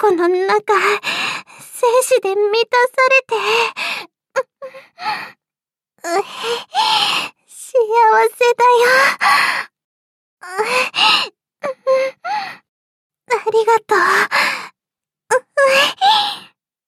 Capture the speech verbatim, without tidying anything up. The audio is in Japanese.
この中、精子で満たされて、う、う、幸せだよ。ありがとう。